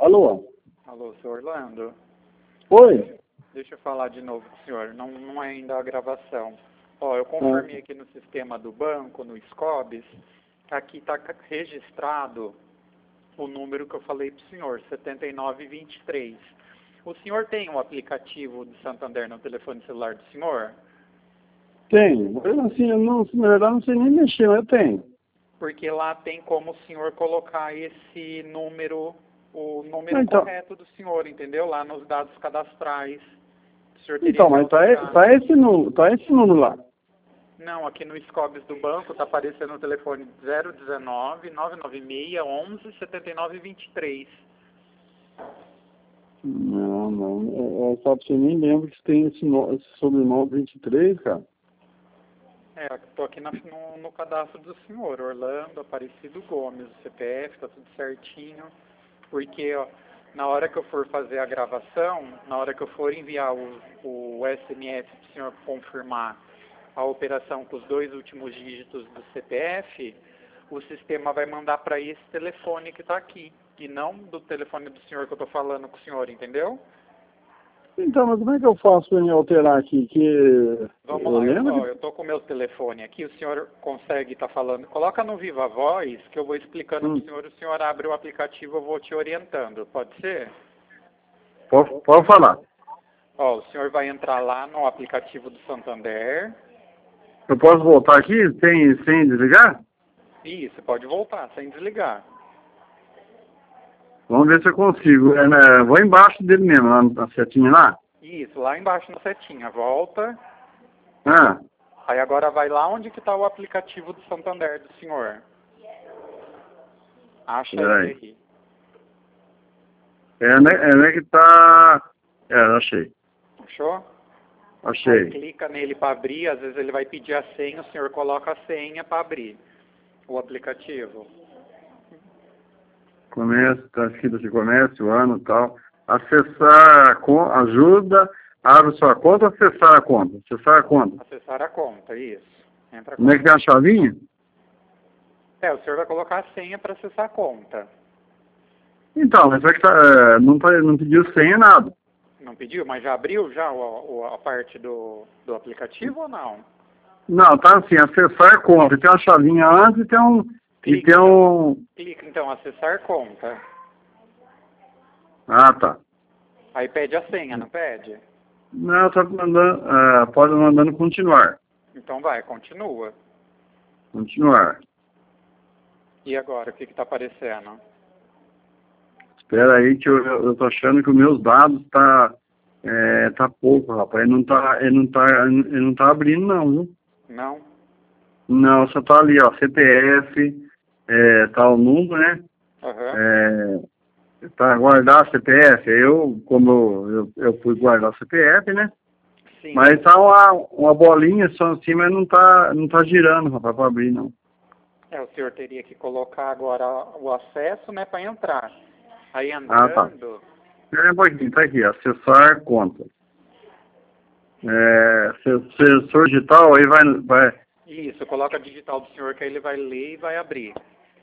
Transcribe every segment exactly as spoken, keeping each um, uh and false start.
Alô? Alô, senhor Orlando? Oi? Deixa eu falar de novo com o senhor, não, não é ainda a gravação. Ó, eu confirmei aqui no sistema do banco, no Scobis, aqui está registrado o número que eu falei para o senhor, setenta e nove vinte e três. O senhor tem o aplicativo de Santander no telefone celular do senhor? Tenho. Eu, assim, eu não, na verdade, não sei nem mexer, mas eu tenho. Porque lá tem como o senhor colocar esse número, o número Ah, então, correto do senhor, entendeu? Lá nos dados cadastrais. O senhor teria então que mas tá, alterar. tá, esse número, tá esse número lá. Não, aqui no Scobis do banco está aparecendo o telefone zero um nove, nove nove seis, onze, setenta e nove vinte e três. Não, não. É, é só pra você nem lembra que tem esse, no, esse sobrenome vinte e três, cara. É, estou aqui na, no, no cadastro do senhor, Orlando Aparecido Gomes, o C P F, está tudo certinho. Porque ó, na hora que eu for fazer a gravação, na hora que eu for enviar o, o S M S para o senhor confirmar a operação com os dois últimos dígitos do C P F, o sistema vai mandar para esse telefone que está aqui, e não do telefone do senhor que eu estou falando com o senhor, entendeu? Então, mas como é que eu faço pra me alterar aqui? Que Vamos eu lá, eu lembro ó, que... eu estou com o meu telefone aqui, o senhor consegue estar falando. Coloca no Viva Voz, que eu vou explicando para Hum, o senhor, o senhor abre o aplicativo, eu vou te orientando, pode ser? pode, pode falar. Ó, o senhor vai entrar lá no aplicativo do Santander. Eu posso voltar aqui sem, sem desligar? Isso, pode voltar, sem desligar. Vamos ver se eu consigo. É, né, vou embaixo dele mesmo, lá na setinha lá. Isso, lá embaixo na setinha, volta. Ah, Aí agora vai lá onde que está o aplicativo do Santander do senhor. Acha ele peraí. aí. É, né, é né que tá... É, achei. Achou? Aí Achei. clica nele para abrir, às vezes ele vai pedir a senha, o senhor coloca a senha para abrir o aplicativo. Comércio, tá escrito aqui, comércio, ano e tal. Acessar a conta, ajuda, abre sua conta, acessar a conta. Acessar a conta. Acessar a conta, isso. Entra a Como é que conta. tem a chavinha? É, o senhor vai colocar a senha para acessar a conta. Então, mas é que tá, é, não, tá, não pediu senha nada. Não pediu, mas já abriu já o, o, a parte do, do aplicativo ou não? Não, tá assim, acessar a conta. Tem uma chavinha antes e tem um... E Clica tem então, um... clica então acessar conta. Ah, tá. Aí pede a senha, não pede? Não, tá mandando... ah, pode mandando continuar. Então vai, continua. Continuar. E agora, o que que tá aparecendo? Espera aí que eu, eu, eu tô achando que os meus dados tá... É, tá pouco, rapaz. Ele não tá, ele não tá, ele não tá abrindo não, viu? Não? Não, só tá ali, ó, C P F, é, tá o número, né? Aham. É, tá guardar C P F. Eu, como eu, eu, eu fui guardar o C P F, né? Sim. Mas tá uma, uma bolinha só assim, mas não tá, não tá girando, rapaz, pra abrir, não. É, o senhor teria que colocar agora o acesso, né, para entrar. Aí Ah, tá. entrando, Espera um pouquinho, tá aqui, acessar conta. É, sensor digital, aí vai, vai... isso, coloca a digital do senhor que aí ele vai ler e vai abrir.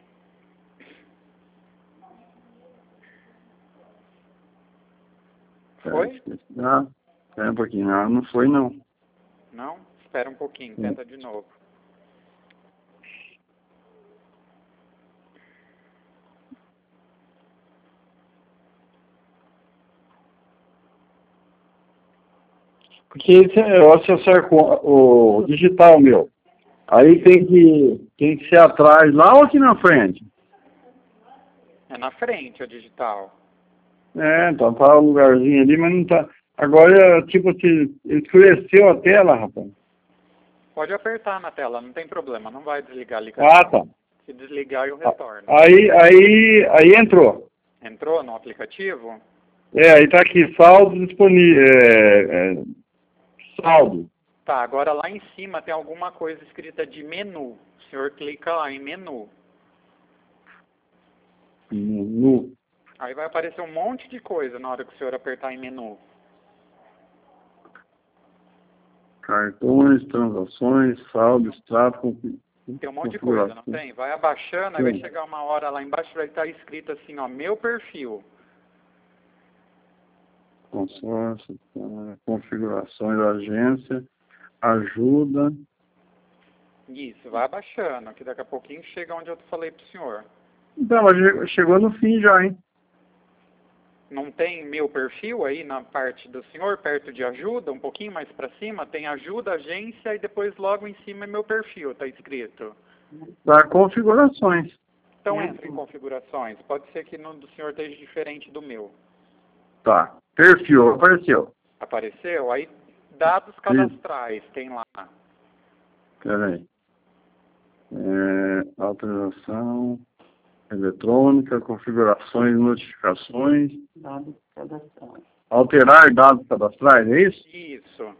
Foi? Ah, espera um pouquinho, não, não foi, não. Não? Espera um pouquinho, tenta de novo. Porque esse é o acessar com o digital meu. Aí tem que, tem que ser atrás lá ou aqui na frente? É na frente o digital. É, então tá o lugarzinho ali, mas não tá. Agora, tipo, se escureceu a tela, rapaz. Pode apertar na tela, não tem problema, não vai desligar a ligação. Ah, tá. Se desligar eu retorno. Aí, aí, aí entrou. Entrou no aplicativo? É, aí tá aqui, saldo disponível. É, é, saldo. Tá, agora lá em cima tem alguma coisa escrita de menu. O senhor clica lá em menu. No, Aí vai aparecer um monte de coisa na hora que o senhor apertar em menu. cartões, transações, saldo, extrato, Tem um monte de coisa, não tem? Vai abaixando, aí vai chegar uma hora lá embaixo vai estar escrito assim, ó, meu perfil. consórcio, tá, configurações da agência, ajuda. Isso, vai abaixando, que daqui a pouquinho chega onde eu falei pro senhor. Então, mas che- chegou no fim já, hein? Não tem meu perfil aí na parte do senhor, perto de ajuda, um pouquinho mais para cima, tem ajuda, agência e depois logo em cima é meu perfil, tá escrito. Tá, configurações. Então entra em configurações, pode ser que no do senhor esteja diferente do meu. Tá, perfil, apareceu. Apareceu? Aí dados cadastrais, tem lá. Peraí. É, autorização eletrônica, configurações, notificações. Dados cadastrais. Alterar dados cadastrais, é isso? Isso.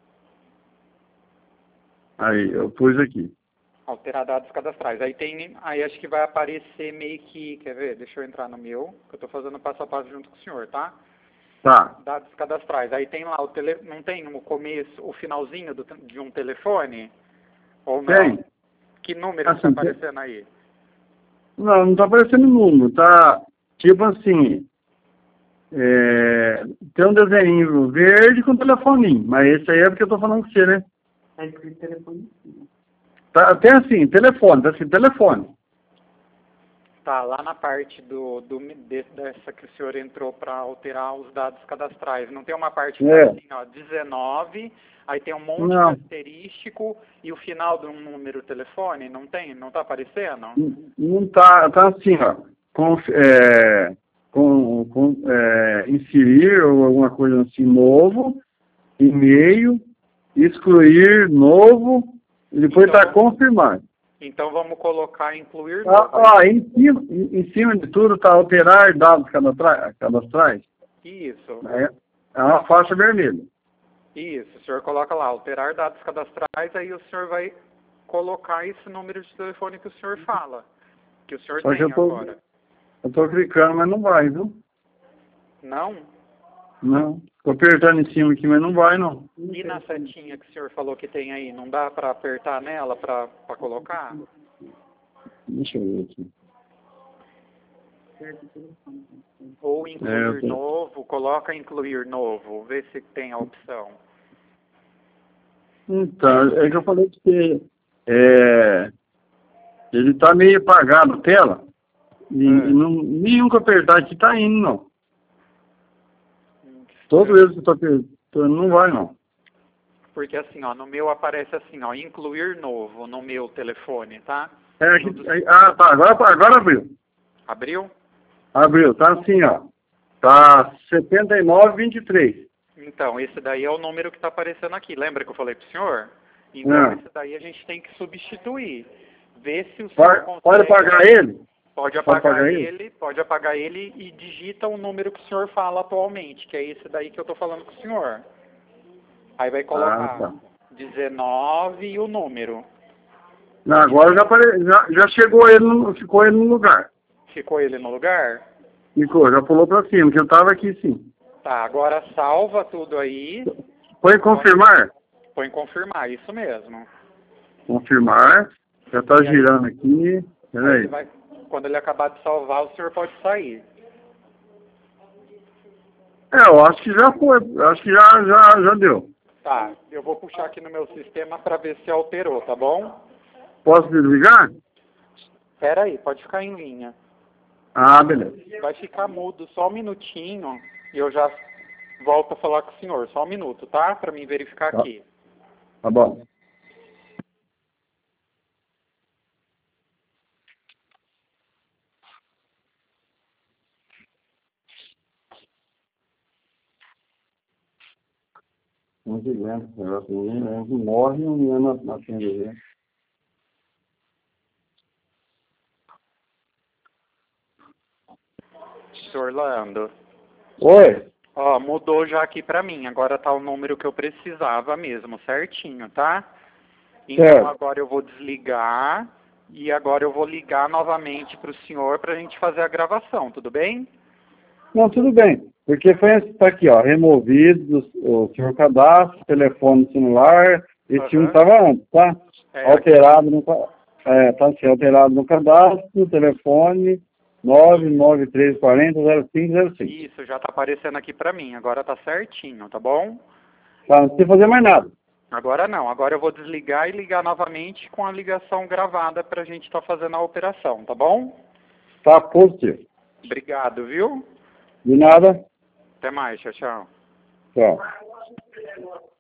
Aí, eu pus aqui. Alterar dados cadastrais. Aí tem, aí acho que vai aparecer meio que, quer ver? Deixa eu entrar no meu, que eu estou fazendo passo a passo junto com o senhor, tá? Tá. Dados cadastrais. Aí tem lá o tele, não tem no começo o finalzinho do, de um telefone? Ou não? Tem. Que número Assim, está aparecendo aí? Não, não tá aparecendo número, tá tipo assim, é, tem um desenho verde com telefoninho, mas esse aí é porque eu tô falando com você, né? Tá escrito telefone em cima. Tá, tem assim, telefone, tá assim, telefone. Tá, lá na parte do, do de- dessa que o senhor entrou para alterar os dados cadastrais. Não tem uma parte que É. tá assim, ó, dezenove, aí tem um monte Não. de asterístico e o final de um número telefone? Não tem? Não tá aparecendo? Não, não tá, tá assim, ó, com, é, com, com é, inserir ou alguma coisa assim, novo, e-mail, excluir, novo, e depois Então, tá confirmar. Então vamos colocar incluir Ah, novo. ó, em, cima, em, em cima de tudo está alterar dados cadastra- cadastrais. Isso, É, é uma faixa vermelha. isso. O senhor coloca lá, alterar dados cadastrais, aí o senhor vai colocar esse número de telefone que o senhor fala, que o senhor Só que tem eu tô, agora. eu tô clicando, mas não vai, viu? Não? Não. Tô apertando em cima aqui, mas não vai, não. E na setinha que o senhor falou que tem aí, não dá para apertar nela para colocar? Deixa eu ver aqui. Ou É, incluir eu tô- novo, coloca incluir novo, vê se tem a opção. Então, é que eu falei que você, é, ele tá meio apagado a tela. E, É. e não, nenhum que eu apertar aqui tá indo, não. Todo vez que eu tô apertando, não vai, não. Porque assim, ó, no meu aparece assim, ó, incluir novo no meu telefone, tá? É aqui, é- ah, tá, agora, agora abriu. Abriu? Abriu, tá assim, ó. Tá setenta e nove, vinte e três. Então, esse daí é o número que está aparecendo aqui. Lembra que eu falei pro senhor? Então, É. esse daí a gente tem que substituir. Ver se o senhor Pode, consegue... pode apagar ele? Pode Pode apagar apagar ele, ele? pode apagar ele e digita o número que o senhor fala atualmente, que é esse daí que eu tô falando com o senhor. Aí vai colocar Ah, tá. dezenove e o número. Não, agora já, apare... já, já chegou ele, no... ficou ele no lugar. Ficou ele no lugar? Ficou, já pulou pra cima, que eu tava aqui sim. Tá, agora salva tudo aí. Foi confirmar? Põe confirmar, isso mesmo. Confirmar. Já tá E aí? girando aqui. Aí Peraí. ele vai, quando ele acabar de salvar, o senhor pode sair. É, eu acho que já foi. Eu acho que já, já, já deu. Tá, eu vou puxar aqui no meu sistema para ver se alterou, tá bom? Posso desligar? Espera aí, pode ficar em linha. Ah, beleza. Vai ficar mudo só um minutinho e eu já volto a falar com o senhor. Só um minuto, tá? Para mim verificar Tá. aqui. Tá bom. Não se lembra, esse negócio, ninguém lembra. Morre um menino na frente dele. Senhor Orlando. Oi. Ó, mudou já aqui pra mim. Agora tá o número que eu precisava mesmo, certinho, tá? Então Certo. agora eu vou desligar e agora eu vou ligar novamente pro senhor pra gente fazer a gravação, tudo bem? Não, tudo bem. Porque foi tá aqui, ó, removido o seu cadastro, telefone celular, esse Aham. um estava antes, tá? É, Alterado no, ca- é, tá assim, alterado no cadastro, telefone, nove nove três quatro zero zero cinco zero cinco. Isso, já tá aparecendo aqui pra mim. Agora tá certinho, tá bom? Tá, não precisa fazer mais nada. Agora não. Agora eu vou desligar e ligar novamente com a ligação gravada pra gente estar fazendo a operação, tá bom? Tá positivo. Obrigado, viu? De nada. Até mais, tchau, tchau. Tchau.